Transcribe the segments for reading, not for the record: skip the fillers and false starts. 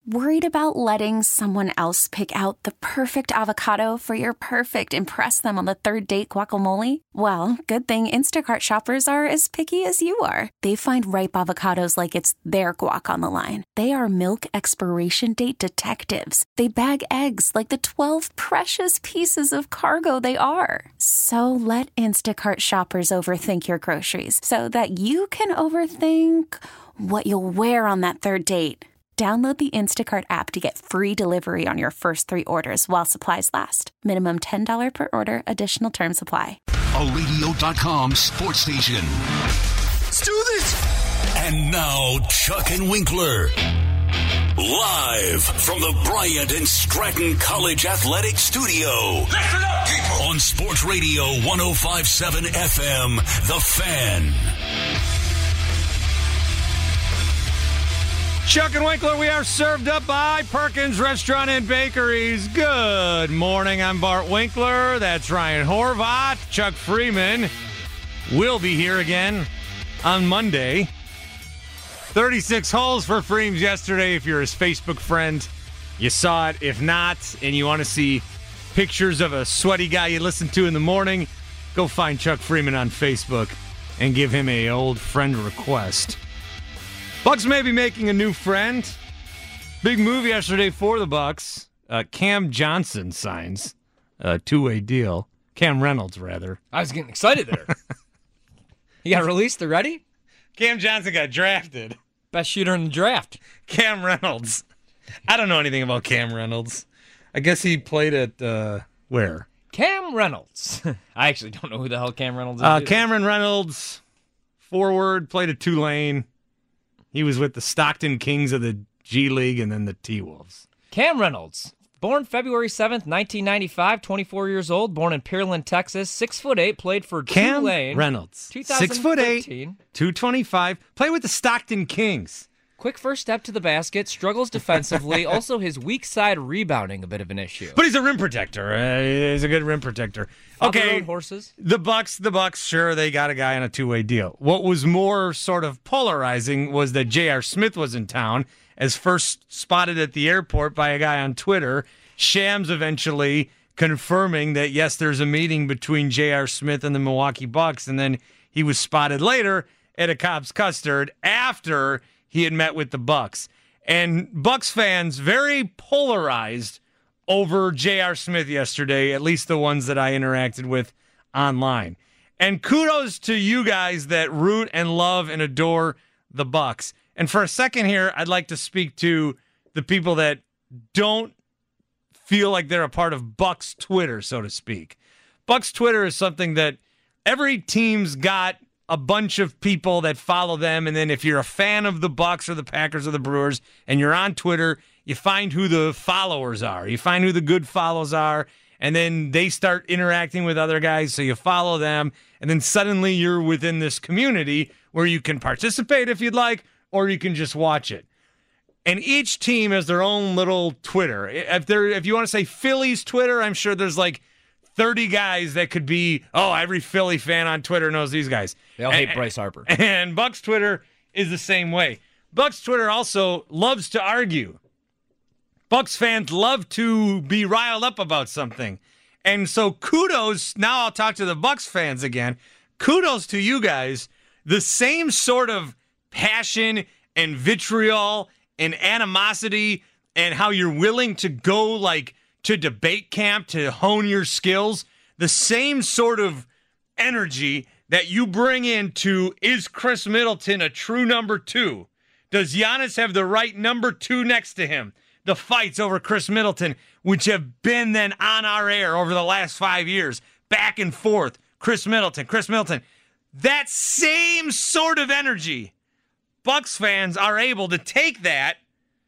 Worried about letting someone else pick out the perfect avocado for your perfect impress them on the third date guacamole? Well, good thing Instacart shoppers are as picky as you are. They find ripe avocados like it's their guac on the line. They are milk expiration date detectives. They bag eggs like the 12 precious pieces of cargo they are. So let Instacart shoppers overthink your groceries so that you can overthink what you'll wear on that third date. Download the Instacart app to get free delivery on your first 3 orders while supplies last. Minimum $10 per order. Additional terms apply. A Radio.com sports station. Let's do this! And now, Chuck and Winkler. Live from the Bryant and Stratton College Athletic Studio. Listen up, people! On Sports Radio 105.7 FM, The Fan. Chuck and Winkler, we are served up by Perkins Restaurant and Bakeries. Good morning, I'm Bart Winkler. That's Ryan Horvat. Chuck Freeman will be here again on Monday. 36 holes for Freems yesterday. If you're his Facebook friend, you saw it. If not, and you want to see pictures of a sweaty guy you listen to in the morning, go find Chuck Freeman on Facebook and give him a old friend request. Bucks may be making a new friend. Big move yesterday for the Bucks. Cam Johnson signs a 2-way deal. Cam Reynolds, rather. I was getting excited there. He got released already? Cam Johnson got drafted. Best shooter in the draft. Cam Reynolds. I don't know anything about Cam Reynolds. I guess he played at, where? Cam Reynolds. I actually don't know who the hell Cam Reynolds is. Cameron Reynolds, forward, played at Tulane. He was with the Stockton Kings of the G League and then the T-Wolves. Cam Reynolds, born February 7th, 1995, 24 years old, born in Pearland, Texas, 6'8", played for Cam Tulane. Reynolds, 6'8", 225, played with the Stockton Kings. Quick first step to the basket, struggles defensively. Also, his weak side rebounding a bit of an issue. But he's a rim protector. He's a good rim protector. Okay, horses. The Bucks, sure, they got a guy on a 2-way deal. What was more sort of polarizing was that J.R. Smith was in town, as first spotted at the airport by a guy on Twitter. Shams eventually confirming that, yes, there's a meeting between J.R. Smith and the Milwaukee Bucks, and then he was spotted later at a Cobb's Custard after he had met with the Bucks. And Bucks fans very polarized over J.R. Smith yesterday, at least the ones that I interacted with online. And kudos to you guys that root and love and adore the Bucks. And for a second here, I'd like to speak to the people that don't feel like they're a part of Bucks Twitter, so to speak. Bucks Twitter is something that every team's got a bunch of people that follow them, and then if you're a fan of the Bucks or the Packers or the Brewers and you're on Twitter, you find who the followers are. You find who the good follows are, and then they start interacting with other guys, so you follow them, and then suddenly you're within this community where you can participate if you'd like, or you can just watch it. And each team has their own little Twitter. If you want to say Phillies Twitter, I'm sure there's like 30 guys that could be, every Philly fan on Twitter knows these guys. They all hate Bryce Harper. And Bucks Twitter is the same way. Bucks Twitter also loves to argue. Bucks fans love to be riled up about something. And so kudos, now I'll talk to the Bucks fans again. Kudos to you guys. The same sort of passion and vitriol and animosity and how you're willing to go like to debate camp to hone your skills, the same sort of energy that you bring into, is Chris Middleton a true number 2? Does Giannis have the right number 2 next to him? The fights over Chris Middleton, which have been then on our air over the last 5 years, back and forth, Chris Middleton. That same sort of energy, Bucks fans are able to take that,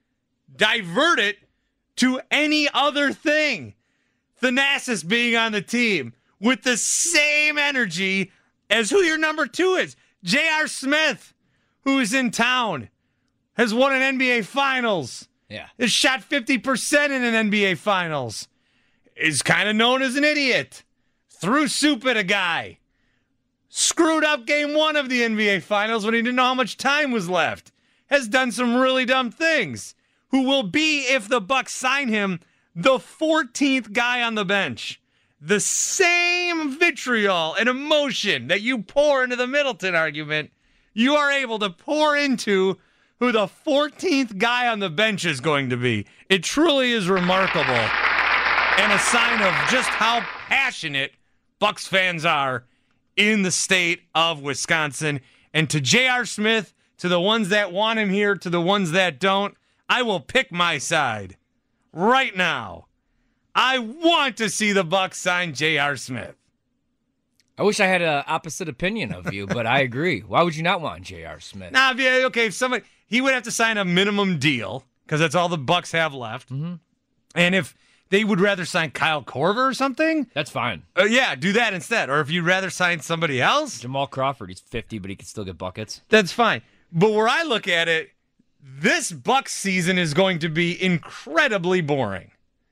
divert it to any other thing. Thanasis being on the team with the same energy as who your number 2 is. J.R. Smith, who is in town, has won an NBA Finals. Yeah. Has shot 50% in an NBA Finals. Is kind of known as an idiot. Threw soup at a guy. Screwed up game 1 of the NBA Finals when he didn't know how much time was left. Has done some really dumb things. who will be, if the Bucks sign him, the 14th guy on the bench. The same vitriol and emotion that you pour into the Middleton argument, you are able to pour into who the 14th guy on the bench is going to be. It truly is remarkable and a sign of just how passionate Bucks fans are in the state of Wisconsin. And to J.R. Smith, to the ones that want him here, to the ones that don't, I will pick my side right now. I want to see the Bucks sign J.R. Smith. I wish I had an opposite opinion of you, but I agree. Why would you not want J.R. Smith? Now, if somebody, he would have to sign a minimum deal because that's all the Bucks have left. Mm-hmm. And if they would rather sign Kyle Korver or something, that's fine. Yeah, do that instead. Or if you'd rather sign somebody else, Jamal Crawford, he's 50, but he can still get buckets. That's fine. But where I look at it, this Bucks season is going to be incredibly boring.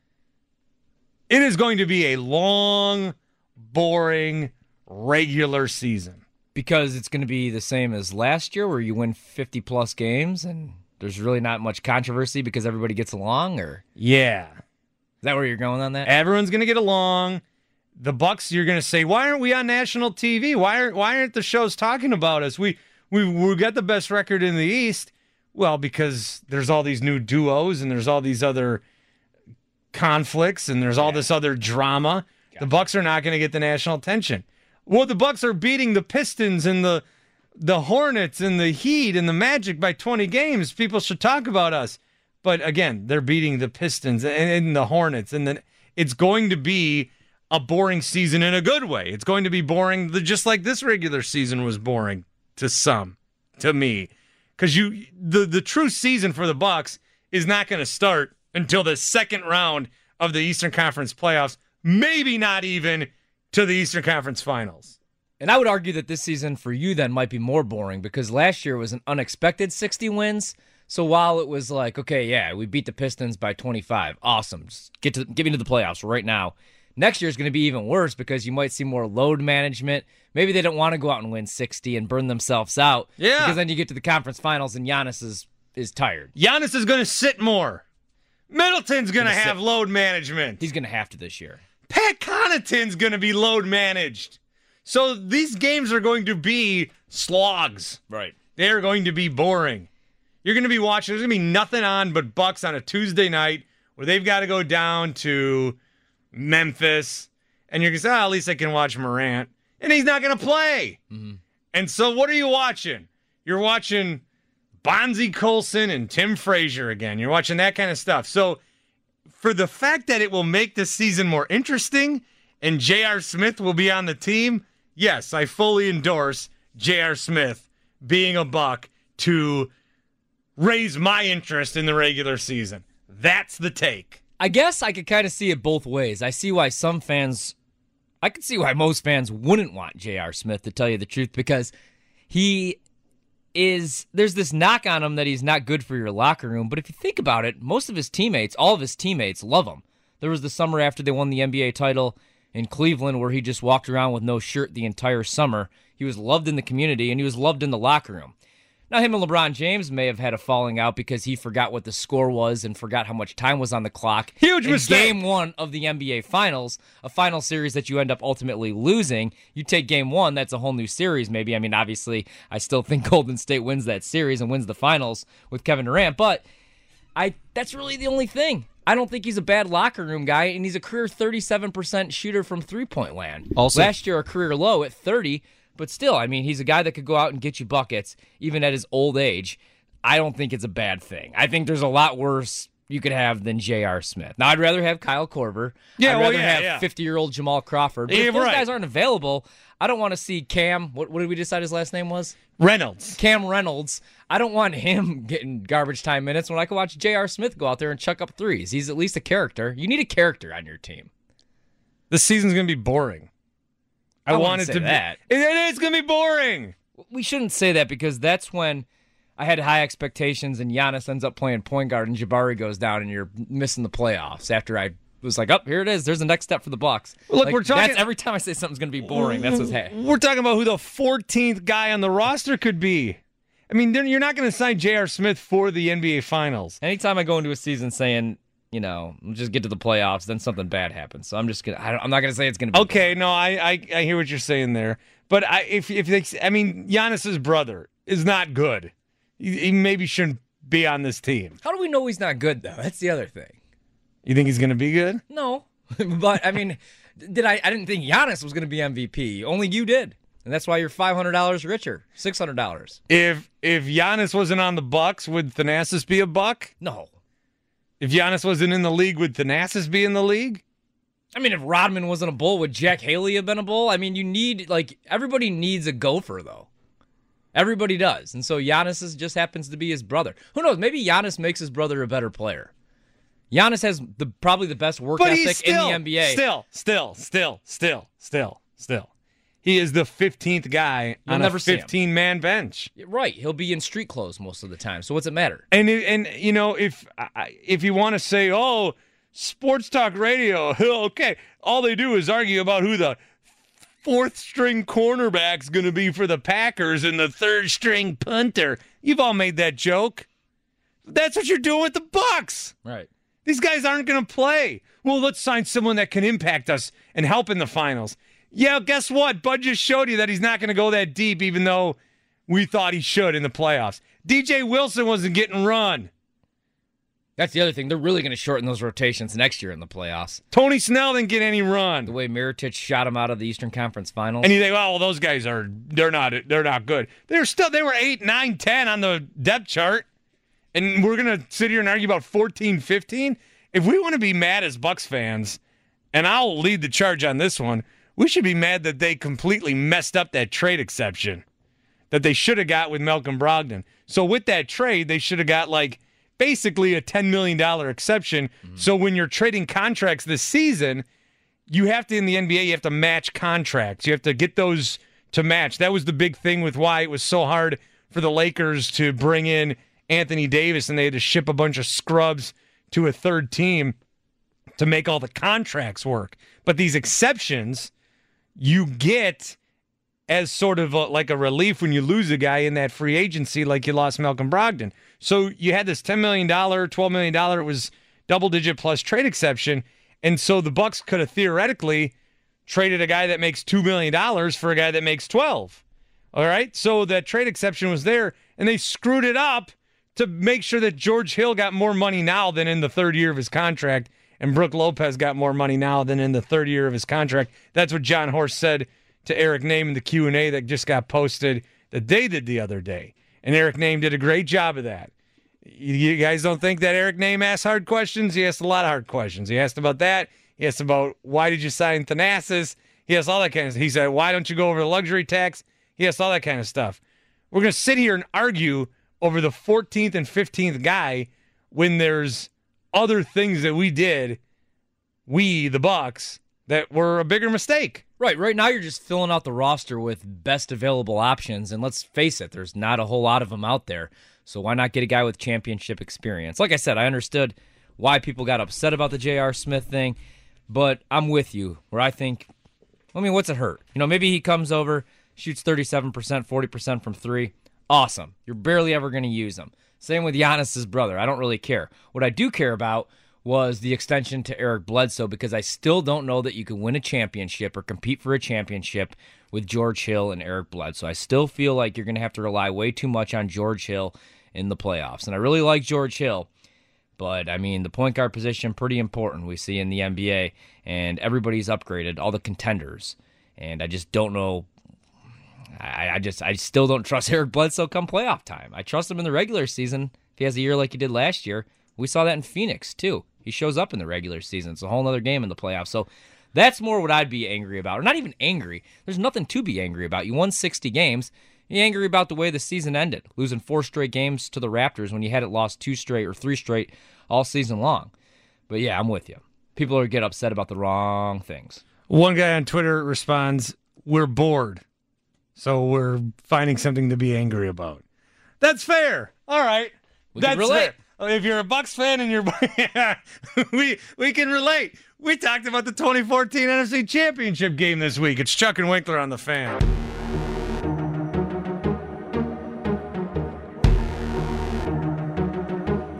It is going to be a long, boring, regular season. Because it's going to be the same as last year where you win 50-plus games and there's really not much controversy because everybody gets along? Or yeah. Is that where you're going on that? Everyone's going to get along. The Bucks, you're going to say, why aren't we on national TV? Why aren't the shows talking about us? We got the best record in the East. Well, because there's all these new duos and there's all these other conflicts and there's all this other drama. Gotcha. The Bucks are not going to get the national attention. Well, the Bucks are beating the Pistons and the Hornets and the Heat and the Magic by 20 games. People should talk about us. But again, they're beating the Pistons and the Hornets, and then it's going to be a boring season in a good way. It's going to be boring, just like this regular season was boring to some, to me, because the true season for the Bucks is not going to start until the second round of the Eastern Conference playoffs, maybe not even to the Eastern Conference Finals. And I would argue that this season for you then might be more boring because last year was an unexpected 60 wins. So while it was like, okay, yeah, we beat the Pistons by 25, awesome, just get me to the playoffs right now. Next year is going to be even worse because you might see more load management. Maybe they don't want to go out and win 60 and burn themselves out. Yeah. Because then you get to the conference finals and Giannis is tired. Giannis is going to sit more. Middleton's going to have load management. He's going to have to this year. Pat Connaughton's going to be load managed. So these games are going to be slogs. Right. They're going to be boring. You're going to be watching. There's going to be nothing on but Bucks on a Tuesday night where they've got to go down to Memphis. And you're going to say, at least I can watch Morant. And he's not going to play. Mm-hmm. And so what are you watching? You're watching Bonzie Colson and Tim Frazier again. You're watching that kind of stuff. So for the fact that it will make this season more interesting and J.R. Smith will be on the team, yes, I fully endorse J.R. Smith being a Buck to raise my interest in the regular season. That's the take. I guess I could kind of see it both ways. I see why I could see why most fans wouldn't want J.R. Smith, to tell you the truth, because there's this knock on him that he's not good for your locker room. But if you think about it, all of his teammates love him. There was the summer after they won the NBA title in Cleveland where he just walked around with no shirt the entire summer. He was loved in the community, and he was loved in the locker room. Now, him and LeBron James may have had a falling out because he forgot what the score was and forgot how much time was on the clock. Huge mistake. Game 1 of the NBA Finals, a final series that you end up ultimately losing. You take Game 1, that's a whole new series maybe. I mean, obviously, I still think Golden State wins that series and wins the finals with Kevin Durant, but that's really the only thing. I don't think he's a bad locker room guy, and he's a career 37% shooter from three-point land. Also, last year, a career low at 30%. But still, I mean, he's a guy that could go out and get you buckets, even at his old age. I don't think it's a bad thing. I think there's a lot worse you could have than J.R. Smith. Now, I'd rather have Kyle Korver. I'd rather have 50-year-old Jamal Crawford. But if those guys aren't available, I don't want to see Cam. What did we decide his last name was? Reynolds. Cam Reynolds. I don't want him getting garbage time minutes when I can watch J.R. Smith go out there and chuck up threes. He's at least a character. You need a character on your team. This season's going to be boring. I want it to be that. It's going to be boring. We shouldn't say that because that's when I had high expectations and Giannis ends up playing point guard and Jabari goes down and you're missing the playoffs after I was like, here it is. There's the next step for the Bucks. Look, we're talking. That's every time I say something's going to be boring, that's what's happening. We're talking about who the 14th guy on the roster could be. I mean, you're not going to sign J.R. Smith for the NBA Finals. Anytime I go into a season saying, just get to the playoffs, then something bad happens. So I'm not going to say it's going to be okay. Bad. No, I hear what you're saying there. But Giannis's brother is not good. He maybe shouldn't be on this team. How do we know he's not good, though? That's the other thing. You think he's going to be good? No. But, I mean, I didn't think Giannis was going to be MVP. Only you did. And that's why you're $500 richer, $600. If Giannis wasn't on the Bucks, would Thanasis be a Buck? No. If Giannis wasn't in the league, would Thanasis be in the league? I mean, if Rodman wasn't a Bull, would Jack Haley have been a Bull? I mean, everybody needs a gopher, though. Everybody does. And so Giannis just happens to be his brother. Who knows? Maybe Giannis makes his brother a better player. Giannis has probably the best work ethic in the NBA. Still. He is the 15th guy on a 15-man bench. Right. He'll be in street clothes most of the time. So what's it matter? And if you want to say, oh, sports talk radio, okay, all they do is argue about who the fourth-string cornerback's going to be for the Packers and the third-string punter. You've all made that joke. That's what you're doing with the Bucks. Right. These guys aren't going to play. Well, let's sign someone that can impact us and help in the finals. Yeah, guess what? Bud just showed you that he's not going to go that deep, even though we thought he should in the playoffs. DJ Wilson wasn't getting run. That's the other thing. They're really going to shorten those rotations next year in the playoffs. Tony Snell didn't get any run. The way Mirotic shot him out of the Eastern Conference Finals. And you think, well, those guys they're not good. They were 8, 9, 10 on the depth chart. And we're going to sit here and argue about 14, 15? If we want to be mad as Bucks fans, and I'll lead the charge on this one, we should be mad that they completely messed up that trade exception that they should have got with Malcolm Brogdon. So with that trade, they should have got basically a $10 million exception. Mm-hmm. So when you're trading contracts this season, you have to, in the NBA, you have to match contracts. You have to get those to match. That was the big thing with why it was so hard for the Lakers to bring in Anthony Davis, and they had to ship a bunch of scrubs to a third team to make all the contracts work. But these exceptions you get as sort of like a relief when you lose a guy in that free agency like you lost Malcolm Brogdon. So you had this $10 million, $12 million, it was double-digit plus trade exception, and so the Bucks could have theoretically traded a guy that makes $2 million for a guy that makes 12. All right? So that trade exception was there, and they screwed it up to make sure that George Hill got more money now than in the third year of his contract, and Brook Lopez got more money now than in the third year of his contract. That's what John Horst said to Eric Nehm in the Q&A that just got posted that they did the other day. And Eric Nehm did a great job of that. You guys don't think that Eric Nehm asked hard questions? He asked a lot of hard questions. He asked about that. He asked about why did you sign Thanasis? He asked all that kind of stuff. He said, why don't you go over the luxury tax? He asked all that kind of stuff. We're going to sit here and argue over the 14th and 15th guy when there's other things that we did, the Bucks, that were a bigger mistake. Right now you're just filling out the roster with best available options, and let's face it, there's not a whole lot of them out there, so why not get a guy with championship experience? Like I said, I understood why people got upset about the J.R. Smith thing, but I'm with you, where I think, what's it hurt? Maybe he comes over, shoots 37%, 40% from three. Awesome. You're barely ever going to use him. Same with Giannis's brother. I don't really care. What I do care about was the extension to Eric Bledsoe, because I still don't know that you can win a championship or compete for a championship with George Hill and Eric Bledsoe. I still feel like you're going to have to rely way too much on George Hill in the playoffs. And I really like George Hill, but, the point guard position, pretty important, we see in the NBA, and everybody's upgraded, all the contenders. And I just don't know. I still don't trust Eric Bledsoe come playoff time. I trust him in the regular season if he has a year like he did last year. We saw that in Phoenix, too. He shows up in the regular season. It's a whole other game in the playoffs. So that's more what I'd be angry about. Or not even angry. There's nothing to be angry about. You won 60 games. You're angry about the way the season ended, losing 4 straight games to the Raptors when you hadn't lost 2 straight or 3 straight all season long. But yeah, I'm with you. People are get upset about the wrong things. One guy on Twitter responds, "We're bored. So we're finding something to be angry about." That's fair. All right. That's relate. Fair. If you're a Bucks fan and you're we can relate. We talked about the 2014 NFC Championship game this week. It's Chuck and Winkler on the Fan.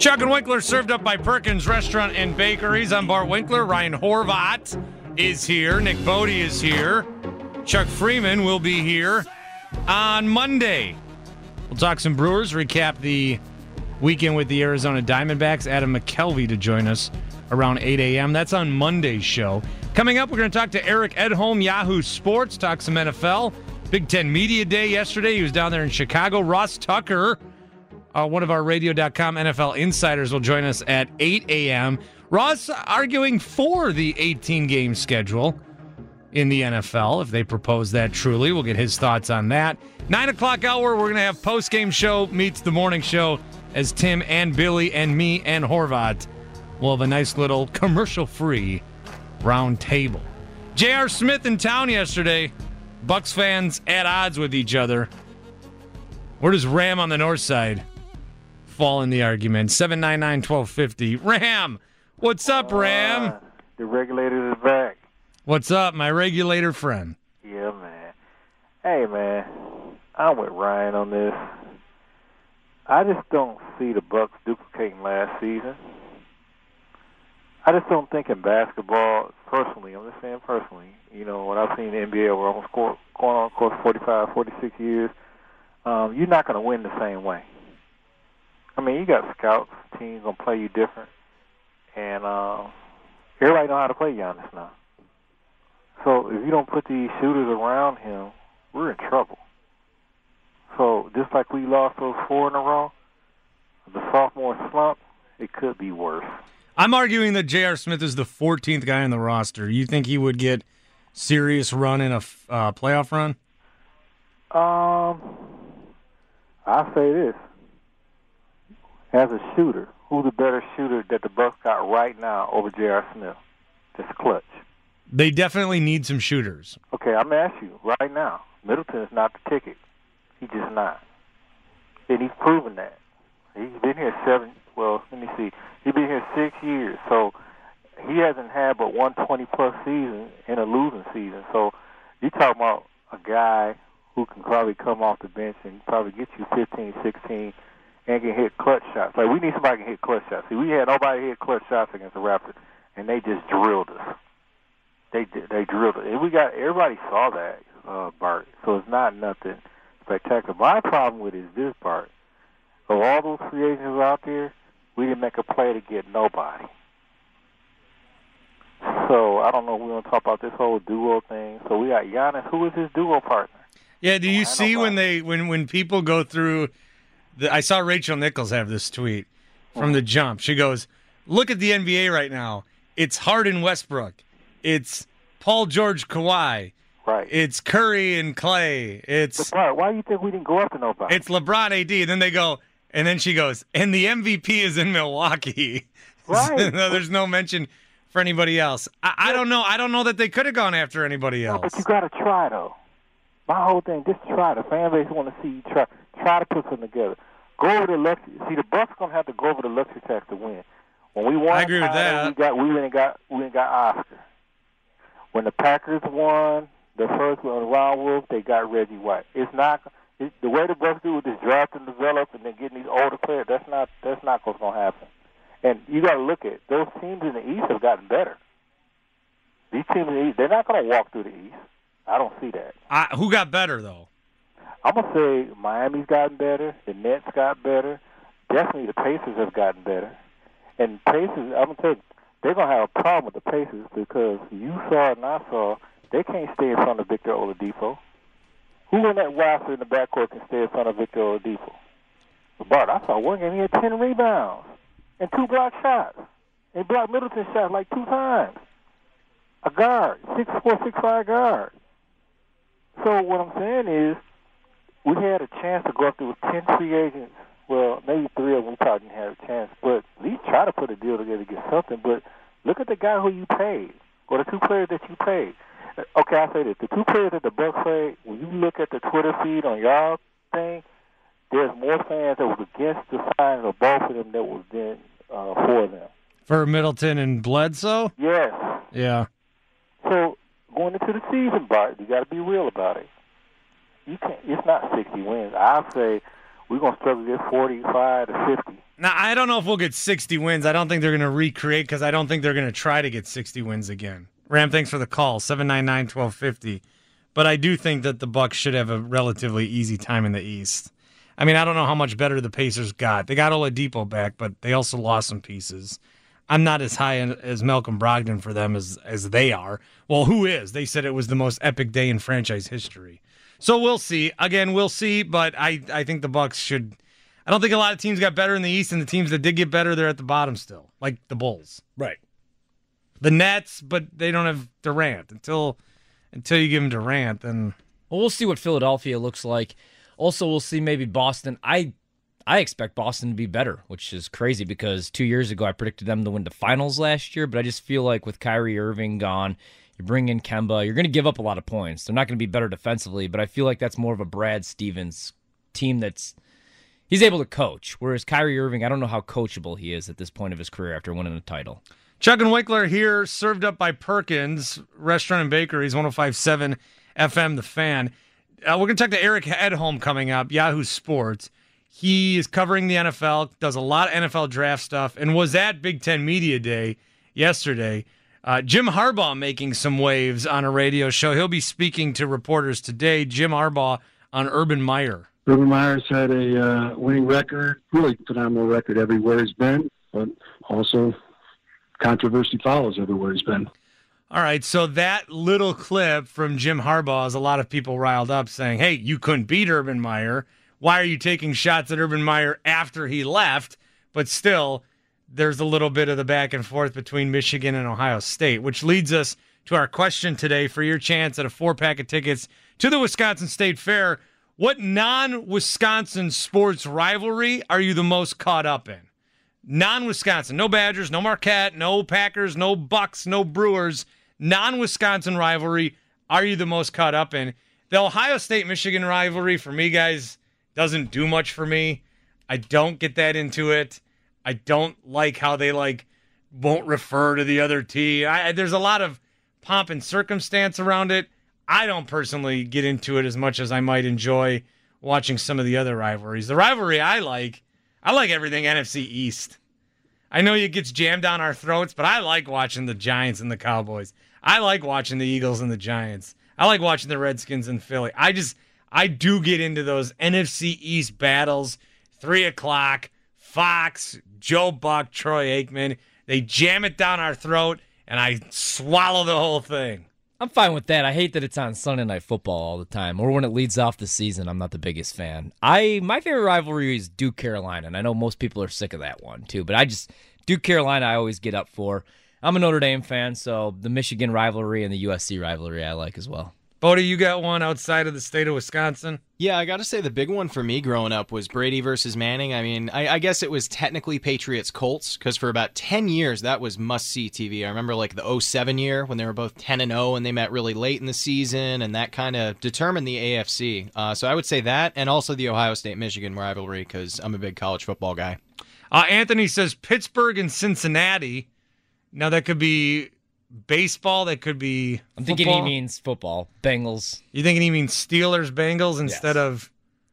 Chuck and Winkler served up by Perkins Restaurant and Bakeries. I'm Bart Winkler. Ryan Horvat is here. Nick Bodie is here. Chuck Freeman will be here on Monday. We'll talk some Brewers, recap the weekend with the Arizona Diamondbacks. Adam McKelvey to join us around 8 a.m. That's on Monday's show. Coming up, we're going to talk to Eric Edholm, Yahoo Sports, talk some NFL. Big Ten Media Day yesterday. He was down there in Chicago. Ross Tucker, one of our Radio.com NFL insiders, will join us at 8 a.m. Ross arguing for the 18-game schedule in the NFL, if they propose that truly. We'll get his thoughts on that. 9 o'clock hour, we're going to have post-game show meets the morning show as Tim and Billy and me and Horvat will have a nice little commercial-free round table. J.R. Smith in town yesterday. Bucks fans at odds with each other. Where does Ram on the north side fall in the argument? 799-1250. Ram! What's up, Ram? The regulator is back. What's up, my regulator friend? Yeah, man. Hey, man. I'm with Ryan on this. I just don't see the Bucks duplicating last season. I just don't think in basketball, personally, I'm just saying personally, what I've seen in the NBA over almost going on, of course, 45, 46 years, you're not going to win the same way. I mean, you got scouts, teams going to play you different, and everybody know how to play Giannis now. So if you don't put these shooters around him, we're in trouble. So just like we lost those 4 in a row, the sophomore slump, it could be worse. I'm arguing that J.R. Smith is the 14th guy on the roster. You think he would get serious run in a playoff run? I'll say this. As a shooter, who's the better shooter that the Bucks got right now over J.R. Smith? That's clutch. They definitely need some shooters. Okay, I'm going to ask you right now. Middleton is not the ticket. He's just not. And he's proven that. He's been here He's been here 6 years. So he hasn't had but one 20-plus season in a losing season. So you're talking about a guy who can probably come off the bench and probably get you 15, 16, and can hit clutch shots. Like, we need somebody who can hit clutch shots. See, we had nobody hit clutch shots against the Raptors, and they just drilled us. They drilled us. And everybody saw that, Bart. So it's not nothing spectacular. My problem with it is this, Bart. Of all those free agents out there, we didn't make a play to get nobody. So I don't know if we're going to talk about this whole duo thing. So we got Giannis. Who is his duo partner? Yeah, do you see when people go through I saw Rachel Nichols have this tweet from the jump. She goes, look at the NBA right now. It's Harden Westbrook. It's Paul George Kawhi. Right. It's Curry and Clay. It's why do you think we didn't go after nobody? It's LeBron AD. And then they go, and then she goes, and the MVP is in Milwaukee. Right. No, there's no mention for anybody else. I don't know. I don't know that they could have gone after anybody else. No, but you got to try, though. My whole thing, just try. The fan base want to see you try. Try to put something together. Go over the luxury. See, the Bucks gonna have to go over the luxury tax to win. When we won, I agree with that. We went and got Oscar. When the Packers won the first round wolf, they got Reggie White. The way the Bucks do with this draft and develop and then getting these older players. That's not what's gonna happen. And you got to look at those teams in the East have gotten better. These teams in the East, they're not gonna walk through the East. I don't see that. Who got better though? I'm going to say Miami's gotten better. The Nets got better. Definitely the Pacers have gotten better. And Pacers, I'm going to tell you, they're going to have a problem with the Pacers because you saw and I saw they can't stay in front of Victor Oladipo. Who in that roster in the backcourt can stay in front of Victor Oladipo? Bart, I saw one game he had 10 rebounds and 2 block shots. He blocked Middleton shots like 2 times. A guard, 6'4", 6'5" guard. So what I'm saying is, we had a chance to go up there with 10 free agents. Well, maybe 3 of them we probably didn't have a chance. But at least try to put a deal together to get something. But look at the guy who you paid, or the 2 players that you paid. Okay, I'll say this. The 2 players that the Bucks played, when you look at the Twitter feed on y'all thing, there's more fans that was against the signing of both of them that was then for them. For Middleton and Bledsoe? Yes. Yeah. So going into the season, Bart, you got to be real about it. You can't. It's not 60 wins. I'll say we're gonna struggle to get 45 to 50. Now, I don't know if we'll get 60 wins. I don't think they're going to recreate because I don't think they're going to try to get 60 wins again. Ram, thanks for the call, 799-1250. But I do think that the Bucks should have a relatively easy time in the East. I mean, I don't know how much better the Pacers got. They got Oladipo back, but they also lost some pieces. I'm not as high as Malcolm Brogdon for them as they are. Well, who is? They said it was the most epic day in franchise history. So we'll see. Again, we'll see, but I think the Bucks should. I don't think a lot of teams got better in the East, and the teams that did get better, they're at the bottom still, like the Bulls. Right. The Nets, but they don't have Durant. Until you give them Durant, then... Well, we'll see what Philadelphia looks like. Also, we'll see maybe Boston. I expect Boston to be better, which is crazy because 2 years ago I predicted them to win the finals last year, but I just feel like with Kyrie Irving gone, you bring in Kemba, you're going to give up a lot of points. They're not going to be better defensively, but I feel like that's more of a Brad Stevens team he's able to coach, whereas Kyrie Irving, I don't know how coachable he is at this point of his career after winning a title. Chuck and Winkler here, served up by Perkins Restaurant and Bakeries, 105.7 FM, The Fan. We're going to talk to Eric Edholm coming up, Yahoo Sports. He is covering the NFL, does a lot of NFL draft stuff, and was at Big Ten Media Day yesterday. Jim Harbaugh making some waves on a radio show. He'll be speaking to reporters today. Jim Harbaugh on Urban Meyer. Urban Meyer's had a winning record, really phenomenal record everywhere he's been, but also controversy follows everywhere he's been. All right, so that little clip from Jim Harbaugh has a lot of people riled up saying, hey, you couldn't beat Urban Meyer. Why are you taking shots at Urban Meyer after he left? But still, there's a little bit of the back and forth between Michigan and Ohio State, which leads us to our question today for your chance at a 4-pack of tickets to the Wisconsin State Fair. What non-Wisconsin sports rivalry are you the most caught up in? Non-Wisconsin, no Badgers, no Marquette, no Packers, no Bucks, no Brewers. Non-Wisconsin rivalry are you the most caught up in? The Ohio State-Michigan rivalry, for me, guys, doesn't do much for me. I don't get that into it. I don't like how they, won't refer to the other team. There's a lot of pomp and circumstance around it. I don't personally get into it as much as I might enjoy watching some of the other rivalries. The rivalry I like everything NFC East. I know it gets jammed down our throats, but I like watching the Giants and the Cowboys. I like watching the Eagles and the Giants. I like watching the Redskins and Philly. I do get into those NFC East battles. 3 o'clock, Fox, Joe Buck, Troy Aikman. They jam it down our throat, and I swallow the whole thing. I'm fine with that. I hate that it's on Sunday Night Football all the time, or when it leads off the season. I'm not the biggest fan. My favorite rivalry is Duke Carolina, and I know most people are sick of that one too. But Duke Carolina, I always get up for. I'm a Notre Dame fan, so the Michigan rivalry and the USC rivalry I like as well. Bodie, you got one outside of the state of Wisconsin? Yeah, I got to say the big one for me growing up was Brady versus Manning. I mean, I guess it was technically Patriots-Colts because for about 10 years that was must-see TV. I remember the 2007 year when they were both 10-0 and they met really late in the season, and that kind of determined the AFC. So I would say that, and also the Ohio State-Michigan rivalry because I'm a big college football guy. Anthony says Pittsburgh and Cincinnati. Now that could be baseball, that could be football. I'm thinking he means football. Bengals. You thinking he means Steelers, Bengals instead of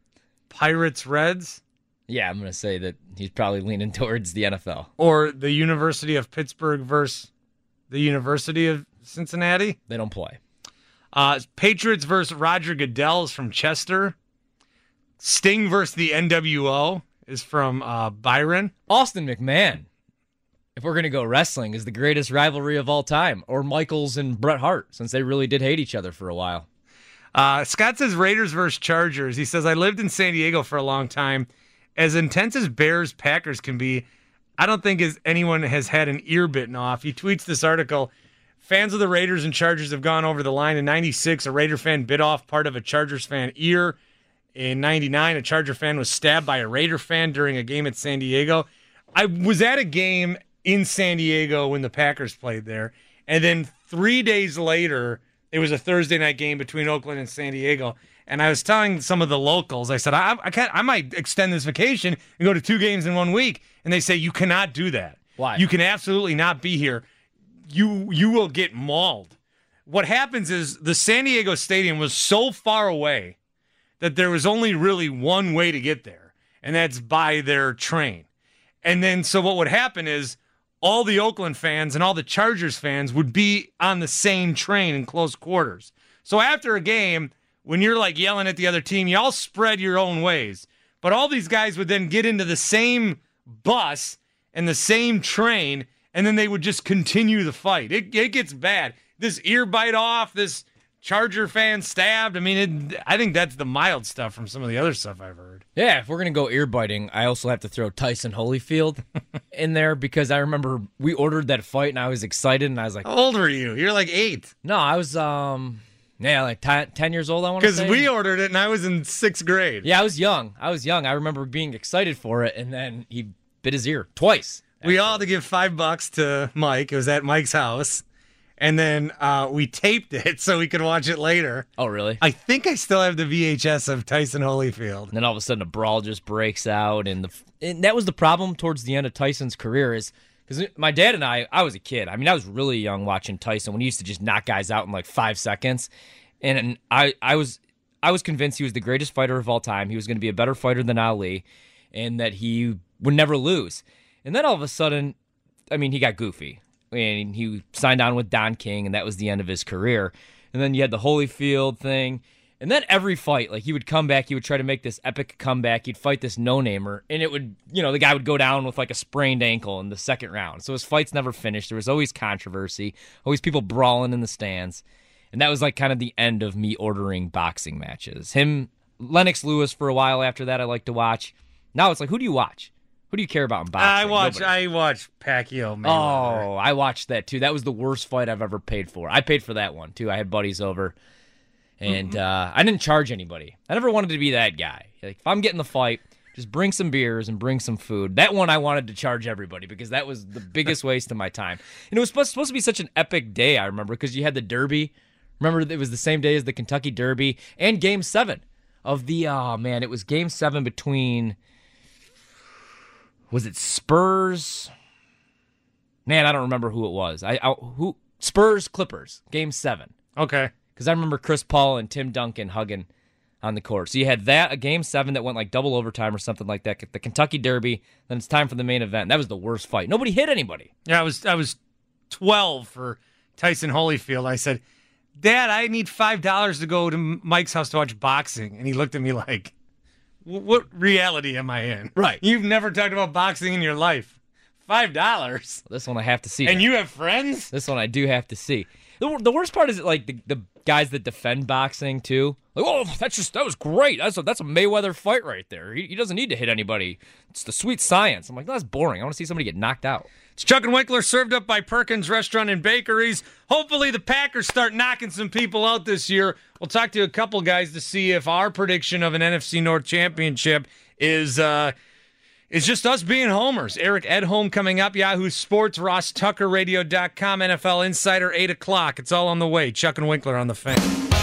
Pirates, Reds? Yeah, I'm going to say that he's probably leaning towards the NFL. Or the University of Pittsburgh versus the University of Cincinnati? They don't play. Patriots versus Roger Goodell is from Chester. Sting versus the NWO is from Byron. Austin McMahon, if we're going to go wrestling, is the greatest rivalry of all time. Or Michaels and Bret Hart, since they really did hate each other for a while. Scott says Raiders versus Chargers. He says, I lived in San Diego for a long time. As intense as Bears-Packers can be, I don't think anyone has had an ear bitten off. He tweets this article. Fans of the Raiders and Chargers have gone over the line. In 96, a Raider fan bit off part of a Chargers fan ear. In 99, a Charger fan was stabbed by a Raider fan during a game at San Diego. I was at a game in San Diego when the Packers played there. And then 3 days later, it was a Thursday night game between Oakland and San Diego. And I was telling some of the locals, I said, I might extend this vacation and go to 2 games in 1 week. And they say, you cannot do that. Why? You can absolutely not be here. You will get mauled. What happens is the San Diego stadium was so far away that there was only really one way to get there, and that's by their train. And then, so what would happen is all the Oakland fans and all the Chargers fans would be on the same train in close quarters. So after a game, when you're like yelling at the other team, you all spread your own ways. But all these guys would then get into the same bus and the same train, and then they would just continue the fight. It gets bad. This ear bite off, this Charger fan stabbed. I mean, I think that's the mild stuff from some of the other stuff I've heard. Yeah, if we're going to go ear biting, I also have to throw Tyson Holyfield in there because I remember we ordered that fight and I was excited and I was like, how old were you? You're like 8. No, I was, like 10 years old, I want to say. Because we ordered it and I was in 6th grade. Yeah, I was young. I remember being excited for it and then he bit his ear twice. We all had to give $5 to Mike. It was at Mike's house. And then we taped it so we could watch it later. Oh, really? I think I still have the VHS of Tyson Holyfield. And then all of a sudden a brawl just breaks out. And that was the problem towards the end of Tyson's career is because my dad and I was a kid. I mean, I was really young watching Tyson when he used to just knock guys out in like 5 seconds. And I was convinced he was the greatest fighter of all time. He was going to be a better fighter than Ali and that he would never lose. And then all of a sudden, I mean, he got goofy. And he signed on with Don King, and that was the end of his career. And then you had the Holyfield thing. And then every fight, like he would come back, he would try to make this epic comeback. He'd fight this no-namer, and it would, the guy would go down with like a sprained ankle in the second round. So his fights never finished. There was always controversy, always people brawling in the stands. And that was like kind of the end of me ordering boxing matches. Lennox Lewis for a while after that I liked to watch. Now it's like, who do you watch? Who do you care about in boxing? I watch Pacquiao Mayweather. Oh, I watched that too. That was the worst fight I've ever paid for. I paid for that one too. I had buddies over, and I didn't charge anybody. I never wanted to be that guy. Like, if I'm getting the fight, just bring some beers and bring some food. That one I wanted to charge everybody because that was the biggest waste of my time. And it was supposed to be such an epic day, I remember, because you had the Derby. Remember, it was the same day as the Kentucky Derby and Game 7 of the, it was Game 7 between... Was it Spurs? Man, I don't remember who it was. Spurs Clippers, Game 7. Okay. Because I remember Chris Paul and Tim Duncan hugging on the court. So you had that, a Game 7 that went like double overtime or something like that. The Kentucky Derby. Then it's time for the main event. That was the worst fight. Nobody hit anybody. Yeah, I was 12 for Tyson Holyfield. I said, Dad, I need $5 to go to Mike's house to watch boxing. And he looked at me like, what reality am I in? Right. You've never talked about boxing in your life. $5. This one I have to see. And you have friends? This one I do have to see. The worst part is like the guys that defend boxing too. Like, oh, that was great. That's a Mayweather fight right there. He doesn't need to hit anybody. It's the sweet science. I'm like, that's boring. I want to see somebody get knocked out. It's Chuck and Winkler, served up by Perkins Restaurant and Bakeries. Hopefully the Packers start knocking some people out this year. We'll talk to a couple guys to see if our prediction of an NFC North championship is just us being homers. Eric Edholm coming up, Yahoo Sports, RossTuckerRadio.com, NFL Insider, 8 o'clock. It's all on the way. Chuck and Winkler on the Fan.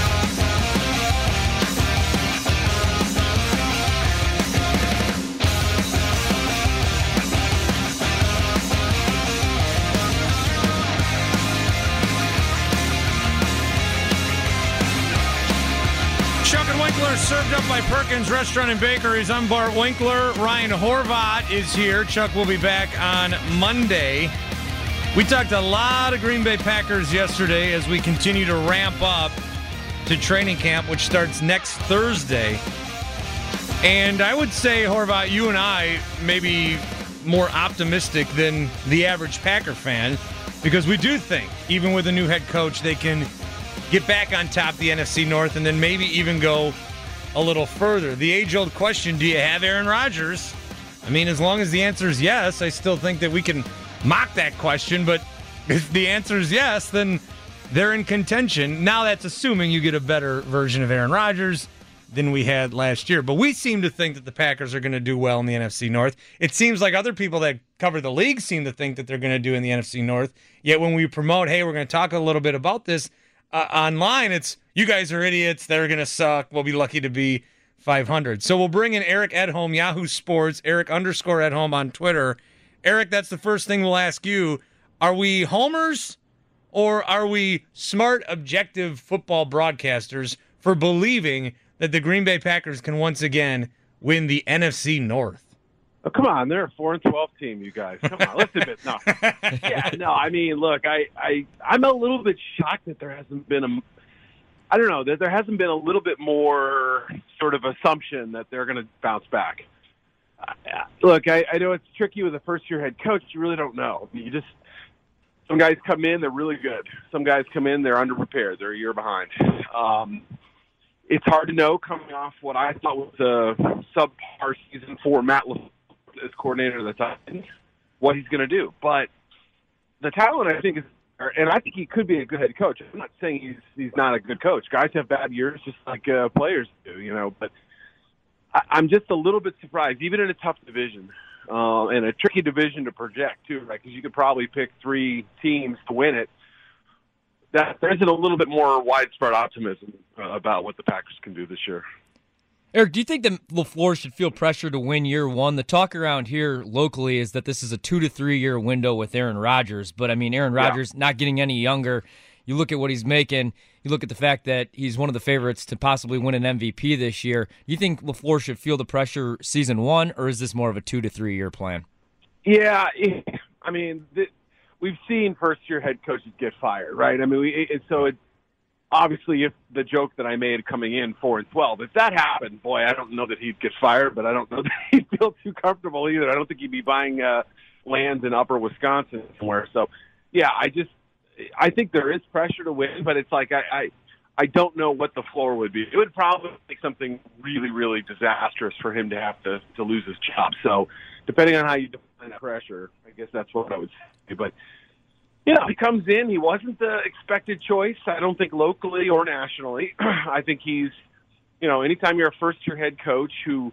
Served up by Perkins Restaurant and Bakeries. I'm Bart Winkler. Ryan Horvat is here. Chuck will be back on Monday. We talked a lot of Green Bay Packers yesterday as we continue to ramp up to training camp, which starts next Thursday. And I would say, Horvat, you and I may be more optimistic than the average Packer fan because we do think, even with a new head coach, they can get back on top of the NFC North and then maybe even go a little further. The age-old question, do you have Aaron Rodgers? I mean, as long as the answer is yes, I still think that we can mock that question, but if the answer is yes, then they're in contention. Now that's assuming you get a better version of Aaron Rodgers than we had last year. But we seem to think that the Packers are going to do well in the NFC North. It seems like other people that cover the league seem to think that they're going to do in the NFC North. Yet when we promote, hey, we're going to talk a little bit about this online, it's you guys are idiots. They're going to suck. We'll be lucky to be 500. So we'll bring in Eric Edholm, Yahoo Sports, Eric_Edholm on Twitter. Eric, that's the first thing we'll ask you. Are we homers or are we smart, objective football broadcasters for believing that the Green Bay Packers can once again win the NFC North? Oh, come on, they're a 4-12 team, you guys. Come on, let's admit. No, yeah, no. I mean, look, I'm a little bit shocked that there hasn't been I don't know, that there hasn't been a little bit more sort of assumption that they're going to bounce back. Look, I know it's tricky with a first-year head coach. You really don't know. Some guys come in, they're really good. Some guys come in, they're underprepared. They're a year behind. It's hard to know coming off what I thought was a subpar season for Matt LaFleur as coordinator of the Titans, what he's going to do. But the talent, I think, is – and I think he could be a good head coach. I'm not saying he's not a good coach. Guys have bad years just like players do, But I'm just a little bit surprised, even in a tough division and a tricky division to project, too, right? Because you could probably pick 3 teams to win it. That there isn't a little bit more widespread optimism about what the Packers can do this year. Eric, do you think that LaFleur should feel pressure to win year one? The talk around here locally is that this is a 2 to 3 year window with Aaron Rodgers. But, I mean, Aaron Rodgers not getting any younger. You look at what he's making. You look at the fact that he's one of the favorites to possibly win an MVP this year. Do you think LaFleur should feel the pressure season one, or is this more of a 2 to 3 year plan? Yeah, I mean, we've seen first-year head coaches get fired, right? I mean, obviously, if the joke that I made coming in 4-12, if that happened, boy, I don't know that he'd get fired, but I don't know that he'd feel too comfortable either. I don't think he'd be buying land in upper Wisconsin somewhere. So, yeah, I think there is pressure to win, but it's like I don't know what the floor would be. It would probably take something really, really disastrous for him to have to lose his job. So, depending on how you define that pressure, I guess that's what I would say. But he comes in. He wasn't the expected choice, I don't think, locally or nationally. I think he's, anytime you're a first-year head coach who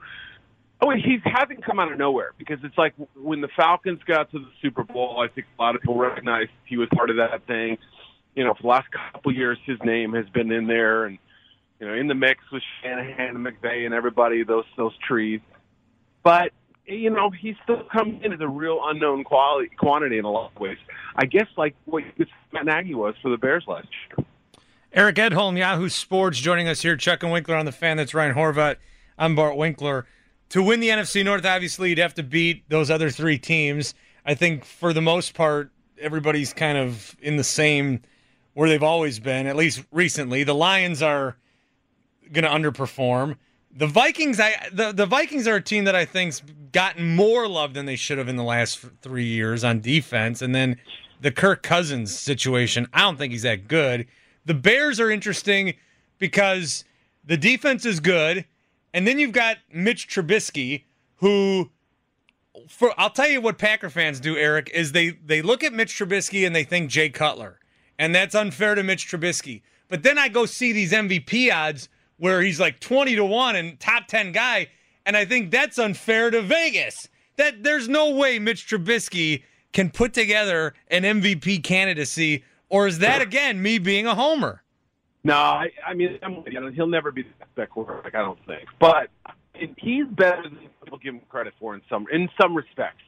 he hasn't come out of nowhere, because it's like when the Falcons got to the Super Bowl, I think a lot of people recognized he was part of that thing. For the last couple of years, his name has been in there and, in the mix with Shanahan and McVay and everybody, those trees. But he's still coming in as a real unknown quantity in a lot of ways. I guess like what Matt Nagy was for the Bears last year. Eric Edholm, Yahoo Sports, joining us here. Chuck and Winkler on the Fan. That's Ryan Horvat. I'm Bart Winkler. To win the NFC North, obviously, you'd have to beat those other 3 teams. I think for the most part, everybody's kind of in the same where they've always been, at least recently. The Lions are going to underperform. The Vikings, the Vikings are a team that I think's gotten more love than they should have in the last 3 years on defense. And then the Kirk Cousins situation, I don't think he's that good. The Bears are interesting because the defense is good, and then you've got Mitch Trubisky, who, I'll tell you what Packer fans do, Eric, is they look at Mitch Trubisky and they think Jay Cutler, and that's unfair to Mitch Trubisky. But then I go see these MVP odds where he's like 20-1 and top 10 guy, and I think that's unfair to Vegas. That there's no way Mitch Trubisky can put together an MVP candidacy, or is that, again, me being a homer? No, I mean, he'll never be that quarterback, I don't think. But he's better than people give him credit for in some respects.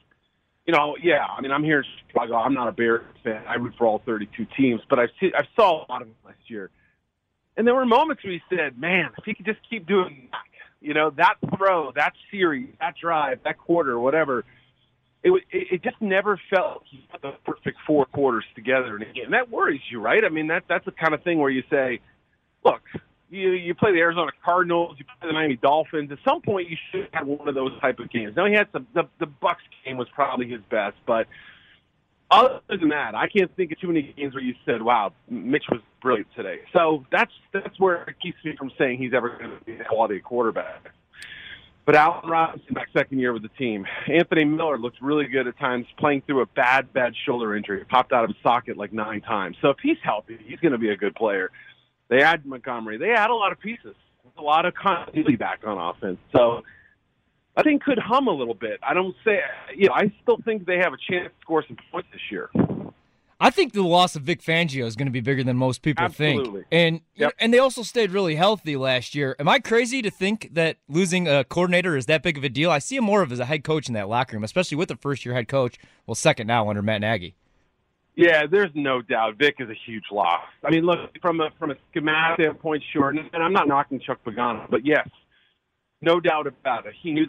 I'm here in Chicago. I'm not a Bears fan. I root for all 32 teams, but I saw a lot of them last year. And there were moments where he said, man, if he could just keep doing that, that throw, that series, that drive, that quarter, whatever, it just never felt he put the perfect 4 quarters together. And that worries you, right? I mean, that's the kind of thing where you say, look, you play the Arizona Cardinals, you play the Miami Dolphins. At some point, you should have one of those type of games. Now, he had the Bucs game was probably his best, but other than that, I can't think of too many games where you said, wow, Mitch was brilliant today. So that's where it keeps me from saying he's ever going to be a quality quarterback. But Allen Robinson, back second year with the team. Anthony Miller looked really good at times, playing through a bad shoulder injury. Popped out of his socket like 9 times. So if he's healthy, he's going to be a good player. They add Montgomery. They add a lot of pieces. A lot of continuity back on offense. So I think could hum a little bit. I still think they have a chance to score some points this year. I think the loss of Vic Fangio is going to be bigger than most people Absolutely. think. Yep. And they also stayed really healthy last year. Am I crazy to think that losing a coordinator is that big of a deal? I see him more of as a head coach in that locker room, especially with the first-year head coach. Well, second now under Matt Nagy. Yeah, there's no doubt. Vic is a huge loss. I mean, look, from a schematic standpoint, sure, and I'm not knocking Chuck Pagano, but yes, no doubt about it. He knew those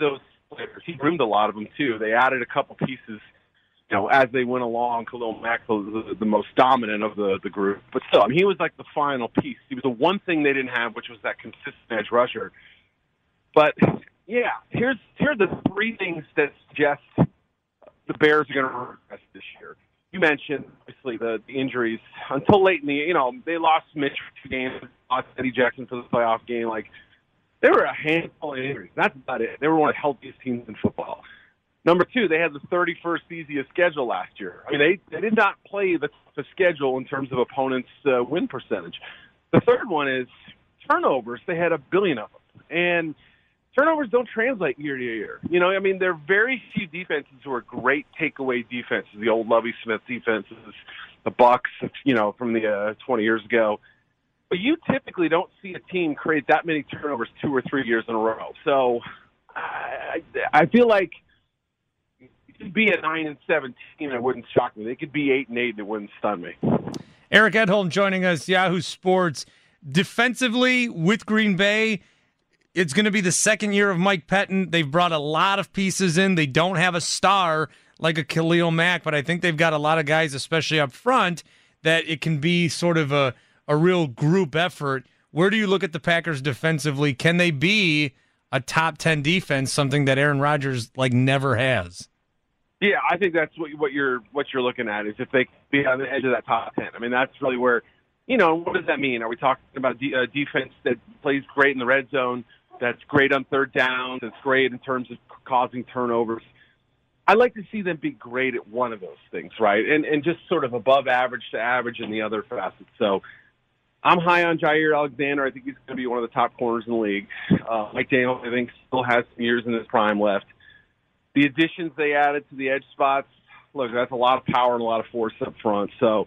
players. He groomed a lot of them too. They added a couple pieces, as they went along. Khalil Mack was the most dominant of the group, but still, he was like the final piece. He was the one thing they didn't have, which was that consistent edge rusher. But yeah, here's the three things that suggest the Bears are going to regress this year. You mentioned, obviously, the injuries. Until late in they lost Mitch for 2 games, lost Eddie Jackson for the playoff game. There were a handful of injuries. That's about it. They were one of the healthiest teams in football. Number 2, they had the 31st easiest schedule last year. They did not play the schedule in terms of opponents' win percentage. The third one is turnovers. They had a billion of them. And turnovers don't translate year to year. There are very few defenses who are great takeaway defenses. The old Lovie Smith defenses, the Bucs, from the 20 years ago. But you typically don't see a team create that many turnovers 2 or 3 years in a row. So I feel like it could be a 9-17. It wouldn't shock me. They could be 8-8, and it wouldn't stun me. Eric Edholm joining us, Yahoo Sports. Defensively with Green Bay, it's going to be the second year of Mike Pettin. They've brought a lot of pieces in. They don't have a star like a Khalil Mack, but I think they've got a lot of guys, especially up front, that it can be sort of a real group effort. Where do you look at the Packers defensively? Can they be a top 10 defense, something that Aaron Rodgers never has? Yeah, I think that's what you're looking at, is if they can be on the edge of that top 10. That's really where, what does that mean? Are we talking about a defense that plays great in the red zone, that's great on third down, that's great in terms of causing turnovers? I'd like to see them be great at one of those things, right? And just sort of above average to average in the other facets. So I'm high on Jair Alexander. I think he's going to be one of the top corners in the league. Mike Daniel, I think, still has some years in his prime left. The additions they added to the edge spots, look, that's a lot of power and a lot of force up front. So,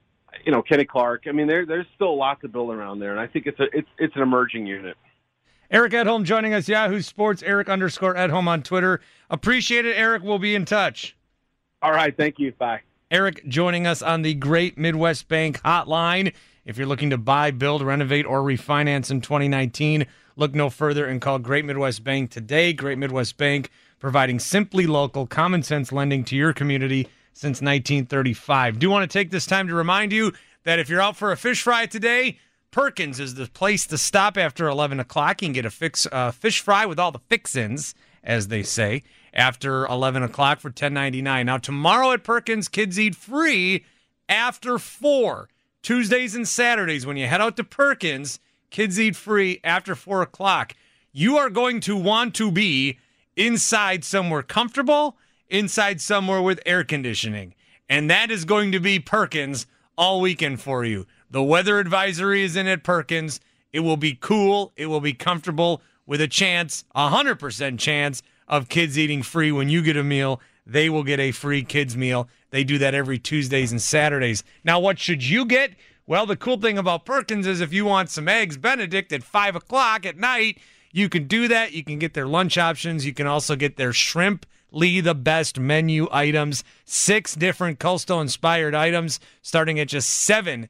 Kenny Clark, there's still a lot to build around there, and I think it's an emerging unit. Eric Edholm joining us, Yahoo Sports, Eric_Edholm on Twitter. Appreciate it, Eric. We'll be in touch. All right, thank you. Bye. Eric joining us on the Great Midwest Bank hotline. If you're looking to buy, build, renovate, or refinance in 2019, look no further and call Great Midwest Bank today. Great Midwest Bank, providing simply local, common-sense lending to your community since 1935. Do want to take this time to remind you that if you're out for a fish fry today, Perkins is the place to stop after 11 o'clock. You can get a fish fry with all the fix-ins, as they say, after 11 o'clock for $10.99. Now, tomorrow at Perkins, kids eat free after 4. Tuesdays and Saturdays, when you head out to Perkins, kids eat free after 4 o'clock. You are going to want to be inside somewhere comfortable, inside somewhere with air conditioning. And that is going to be Perkins all weekend for you. The weather advisory is in at Perkins. It will be cool. It will be comfortable with a chance, 100% chance, of kids eating free. When you get a meal, they will get a free kids meal. They do that every Tuesdays and Saturdays. Now, what should you get? Well, the cool thing about Perkins is if you want some Eggs Benedict at 5 o'clock at night, you can do that. You can get their lunch options. You can also get their Shrimply the Best menu items. 6 different Coastal-inspired items starting at just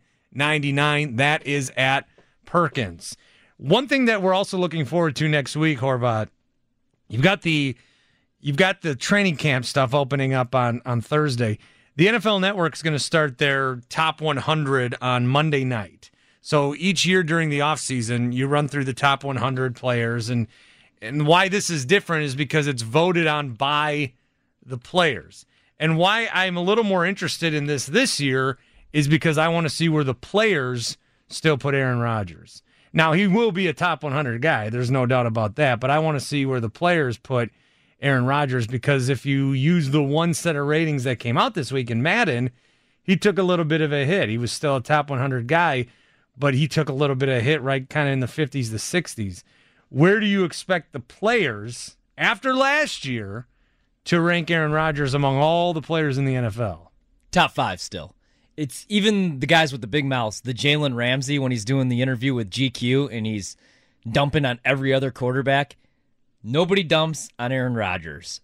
$7.99. That is at Perkins. One thing that we're also looking forward to next week, Horvat, you've got the training camp stuff opening up on Thursday. The NFL Network is going to start their top 100 on Monday night. So each year during the offseason, you run through the top 100 players. And why this is different is because it's voted on by the players. And why I'm a little more interested in this year is because I want to see where the players still put Aaron Rodgers. Now, he will be a top 100 guy. There's no doubt about that. But I want to see where the players put Aaron Rodgers, because if you use the one set of ratings that came out this week in Madden, he took a little bit of a hit. He was still a top 100 guy, but he took a little bit of a hit right kind of in the 50s to 60s. Where do you expect the players, after last year, to rank Aaron Rodgers among all the players in the NFL? Top 5 still. It's even the guys with the big mouths, the Jalen Ramsey when he's doing the interview with GQ and he's dumping on every other quarterback. Nobody dumps on Aaron Rodgers.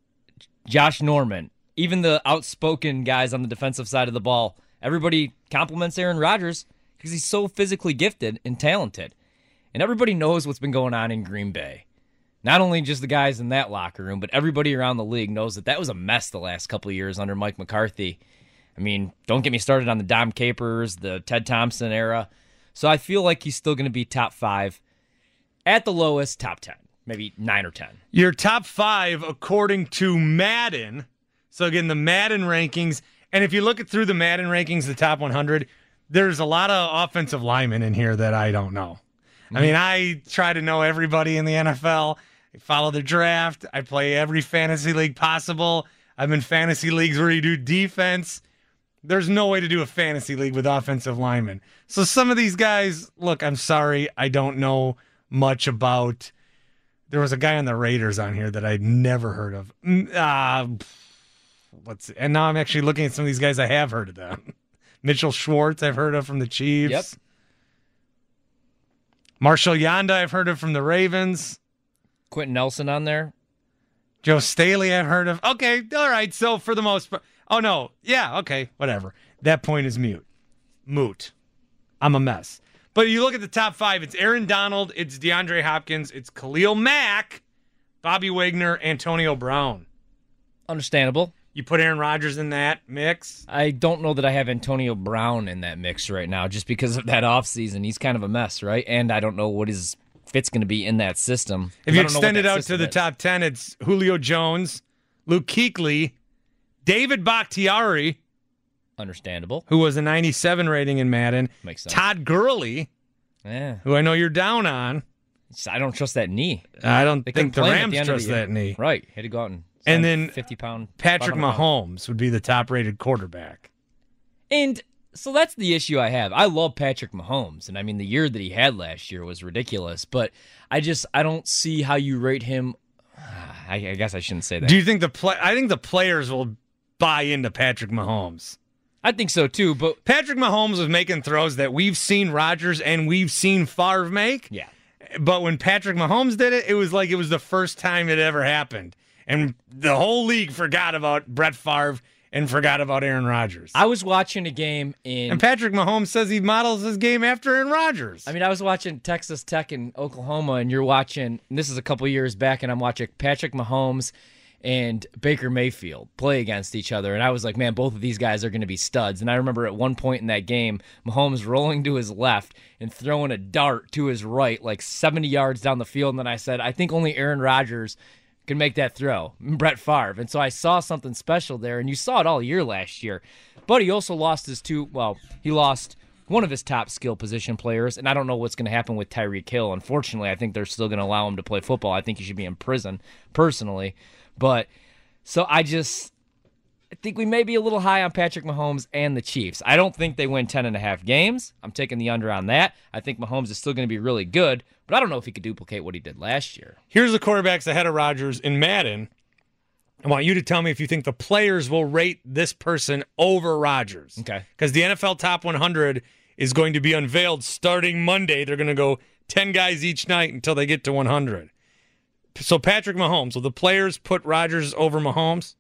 Josh Norman, even the outspoken guys on the defensive side of the ball, everybody compliments Aaron Rodgers because he's so physically gifted and talented. And everybody knows what's been going on in Green Bay. Not only just the guys in that locker room, but everybody around the league knows that was a mess the last couple of years under Mike McCarthy. I mean, don't get me started on the Dom Capers, the Ted Thompson era. So I feel like he's still going to be top 5. At the lowest, top 10. Maybe 9 or 10. Your top 5 according to Madden. So again, the Madden rankings. And if you look through the Madden rankings, the top 100, there's a lot of offensive linemen in here that I don't know. I mean, I try to know everybody in the NFL. I follow the draft. I play every fantasy league possible. I'm in fantasy leagues where you do defense. There's no way to do a fantasy league with offensive linemen. So some of these guys, look, I'm sorry, I don't know much about. There was a guy on the Raiders on here that I'd never heard of. And now I'm actually looking at some of these guys I have heard of them. Mitchell Schwartz, I've heard of from the Chiefs. Yep. Marshall Yanda, I've heard of from the Ravens. Quentin Nelson on there. Joe Staley, I've heard of. Okay, all right. So for the most part, oh no, yeah, okay, whatever. That point is moot. I'm a mess. But you look at the top 5. It's Aaron Donald, it's DeAndre Hopkins, it's Khalil Mack, Bobby Wagner, Antonio Brown. Understandable. You put Aaron Rodgers in that mix? I don't know that I have Antonio Brown in that mix right now just because of that offseason. He's kind of a mess, right? And I don't know what his fit's going to be in that system. If you extend it out to the top 10, it's Julio Jones, Luke Kuechly, David Bakhtiari. Understandable. Who was a 97 rating in Madden. Makes sense. Todd Gurley, who I know you're down on. I don't trust that knee. I don't think the Rams trust that knee. Right. Had to go out and then 50-pound Patrick Mahomes would be the top-rated quarterback. And so that's the issue I have. I love Patrick Mahomes, and I mean the year that he had last year was ridiculous. But I don't see how you rate him. I guess I shouldn't say that. Do you think I think the players will buy into Patrick Mahomes? I think so too. But Patrick Mahomes was making throws that we've seen Rodgers and we've seen Favre make. Yeah. But when Patrick Mahomes did it, it was like it was the first time it ever happened. And the whole league forgot about Brett Favre and forgot about Aaron Rodgers. I was watching a game And Patrick Mahomes says he models his game after Aaron Rodgers. I mean, I was watching Texas Tech and Oklahoma, and you're watching, and this is a couple years back, and I'm watching Patrick Mahomes and Baker Mayfield play against each other. And I was like, man, both of these guys are going to be studs. And I remember at one point in that game, Mahomes rolling to his left and throwing a dart to his right, like 70 yards down the field. And then I said, I think only Aaron Rodgers can make that throw, Brett Favre. And so I saw something special there, and you saw it all year last year. But he also lost he lost one of his top skill position players, and I don't know what's going to happen with Tyreek Hill. Unfortunately, I think they're still going to allow him to play football. I think he should be in prison, personally. But so I think we may be a little high on Patrick Mahomes and the Chiefs. I don't think they win 10.5 games. I'm taking the under on that. I think Mahomes is still going to be really good, but I don't know if he could duplicate what he did last year. Here's the quarterbacks ahead of Rodgers in Madden. I want you to tell me if you think the players will rate this person over Rodgers. Okay. Because the NFL Top 100 is going to be unveiled starting Monday. They're going to go 10 guys each night until they get to 100. So Patrick Mahomes, will the players put Rodgers over Mahomes?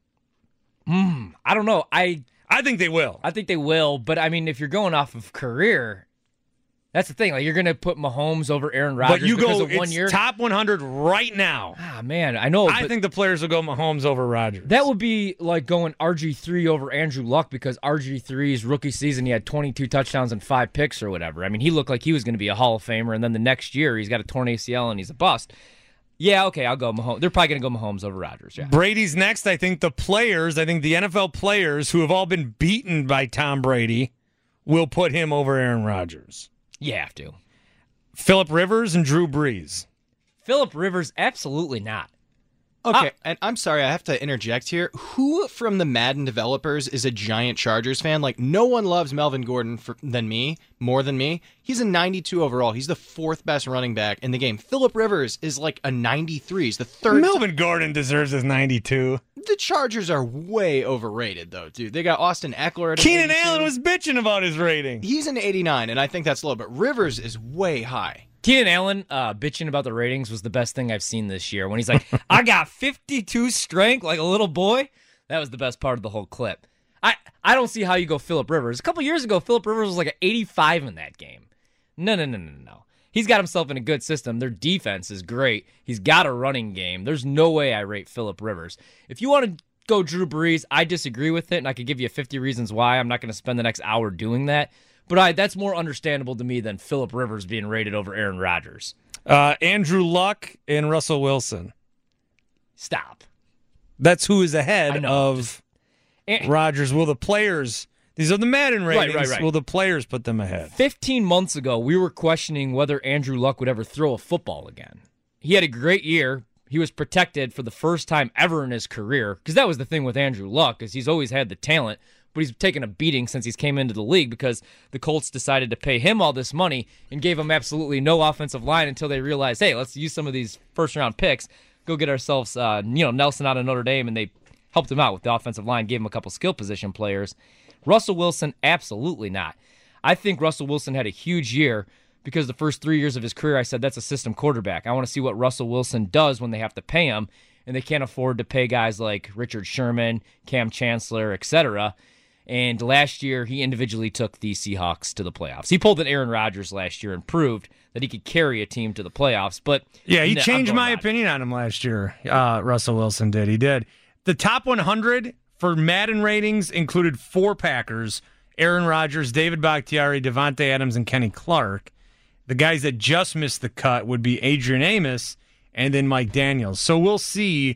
I don't know. I think they will. I think they will, but I mean, if you're going off of career, that's the thing. Like, you're going to put Mahomes over Aaron Rodgers but you because go, of 1 year. Top 100 right now. Man, I know. I think the players will go Mahomes over Rodgers. That would be like going RG3 over Andrew Luck, because RG3's rookie season, he had 22 touchdowns and 5 picks or whatever. I mean, he looked like he was going to be a Hall of Famer, and then the next year he's got a torn ACL and he's a bust. Yeah, okay, I'll go Mahomes. They're probably going to go Mahomes over Rodgers, yeah. Brady's next. I think the NFL players who have all been beaten by Tom Brady will put him over Aaron Rodgers. You have to. Phillip Rivers and Drew Brees. Phillip Rivers, absolutely not. Okay, and I'm sorry, I have to interject here. Who from the Madden developers is a giant Chargers fan? Like, no one loves Melvin Gordon more than me. He's a 92 overall. He's the 4th best running back in the game. Phillip Rivers is like a 93. He's the 3rd. Melvin Gordon deserves his 92. The Chargers are way overrated, though, dude. They got Austin Eckler at Keenan 82. Allen was bitching about his rating. He's an 89, and I think that's low, but Rivers is way high. Keenan Allen bitching about the ratings was the best thing I've seen this year. When he's like, I got 52 strength like a little boy. That was the best part of the whole clip. I don't see how you go Phillip Rivers. A couple years ago, Phillip Rivers was like an 85 in that game. No. He's got himself in a good system. Their defense is great. He's got a running game. There's no way I rate Phillip Rivers. If you want to go Drew Brees, I disagree with it, and I could give you 50 reasons why. I'm not going to spend the next hour doing that. But that's more understandable to me than Phillip Rivers being rated over Aaron Rodgers. Andrew Luck and Russell Wilson. Stop. That's who is ahead of Rodgers. Will the players, these are the Madden ratings, right. will the players put them ahead? 15 months ago, we were questioning whether Andrew Luck would ever throw a football again. He had a great year. He was protected for the first time ever in his career, because that was the thing with Andrew Luck, is he's always had the talent, but he's taken a beating since he's came into the league because the Colts decided to pay him all this money and gave him absolutely no offensive line until they realized, hey, let's use some of these first-round picks, go get ourselves Nelson out of Notre Dame, and they helped him out with the offensive line, gave him a couple skill position players. Russell Wilson, absolutely not. I think Russell Wilson had a huge year because the first 3 years of his career, I said, that's a system quarterback. I want to see what Russell Wilson does when they have to pay him, and they can't afford to pay guys like Richard Sherman, Cam Chancellor, etc. And last year, he individually took the Seahawks to the playoffs. He pulled an Aaron Rodgers last year and proved that he could carry a team to the playoffs. But yeah, he changed my opinion on him last year. Russell Wilson did. He did. The top 100 for Madden ratings included 4 Packers: Aaron Rodgers, David Bakhtiari, Devontae Adams, and Kenny Clark. The guys that just missed the cut would be Adrian Amos and then Mike Daniels. So we'll see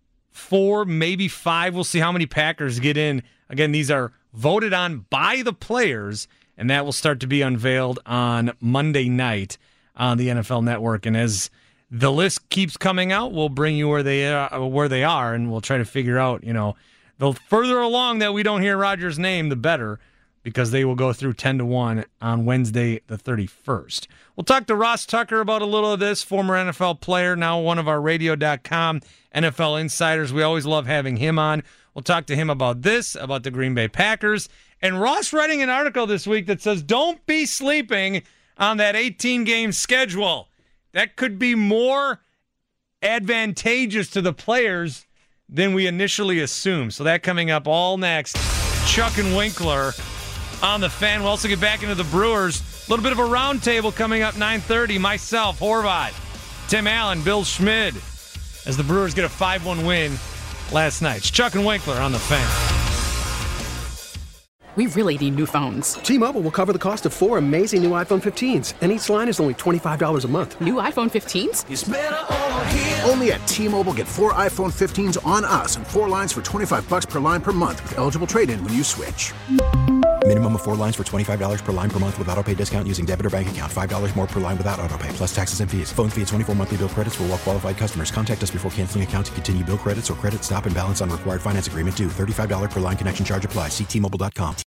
4, maybe 5. We'll see how many Packers get in. Again, these are voted on by the players, and that will start to be unveiled on Monday night on the NFL Network. And as the list keeps coming out, we'll bring you where they are, and we'll try to figure out, the further along that we don't hear Rodgers' name, the better, because they will go through 10-1 on Wednesday the 31st. We'll talk to Ross Tucker about a little of this, former NFL player, now one of our Radio.com NFL insiders. We always love having him on. We'll talk to him about this, about the Green Bay Packers. And Ross writing an article this week that says, don't be sleeping on that 18-game schedule. That could be more advantageous to the players than we initially assumed. So that coming up all next. Chuck and Winkler on the Fan. We'll also get back into the Brewers. A little bit of a roundtable coming up 9:30. Myself, Horvat, Tim Allen, Bill Schmid, as the Brewers get a 5-1 win last night. It's Chuck and Winkler on the Fan. We really need new phones. T-Mobile will cover the cost of 4 amazing new iPhone 15s, and each line is only $25 a month. New iPhone 15s? It's better over here. Only at T-Mobile, get 4 iPhone 15s on us and 4 lines for $25 per line per month with eligible trade-in when you switch. Minimum of 4 lines for $25 per line per month with autopay discount using debit or bank account. $5 more per line without autopay, plus taxes and fees. Phone fee at 24 monthly bill credits for well-qualified customers. Contact us before canceling account to continue bill credits or credit stop and balance on required finance agreement due. $35 per line connection charge applies. See T-Mobile.com.